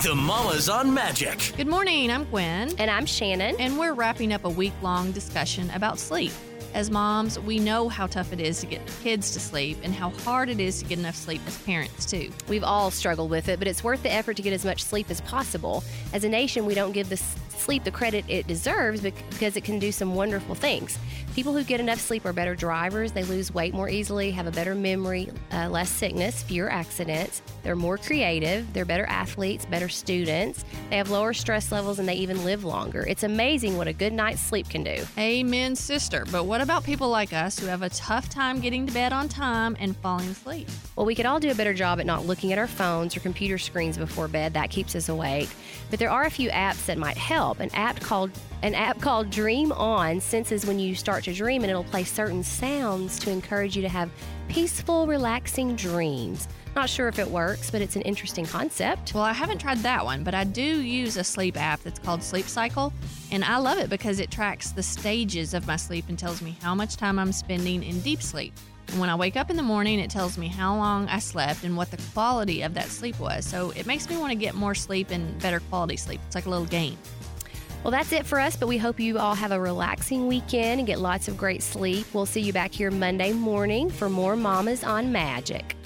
to Mamas on Magic. Good morning, I'm Gwen. And I'm Shannon. And we're wrapping up a week-long discussion about sleep. As moms, we know how tough it is to get kids to sleep and how hard it is to get enough sleep as parents, too. We've all struggled with it, but it's worth the effort to get as much sleep as possible. As a nation, we don't give the sleep the credit it deserves because it can do some wonderful things. People who get enough sleep are better drivers. They lose weight more easily, have a better memory, less sickness, fewer accidents. They're more creative. They're better athletes, better students. They have lower stress levels, and they even live longer. It's amazing what a good night's sleep can do. Amen, sister. But what about people like us who have a tough time getting to bed on time and falling asleep? Well, we could all do a better job at not looking at our phones or computer screens before bed. That keeps us awake. But there are a few apps that might help. An app called Dream On senses when you start to dream, and it'll play certain sounds to encourage you to have peaceful, relaxing dreams. Not sure if it works, but it's an interesting concept. Well, I haven't tried that one, but I do use a sleep app that's called Sleep Cycle, and I love it because it tracks the stages of my sleep and tells me how much time I'm spending in deep sleep. And when I wake up in the morning, it tells me how long I slept and what the quality of that sleep was. So it makes me want to get more sleep and better quality sleep. It's like a little game. Well, that's it for us, but we hope you all have a relaxing weekend and get lots of great sleep. We'll see you back here Monday morning for more Mamas on Magic.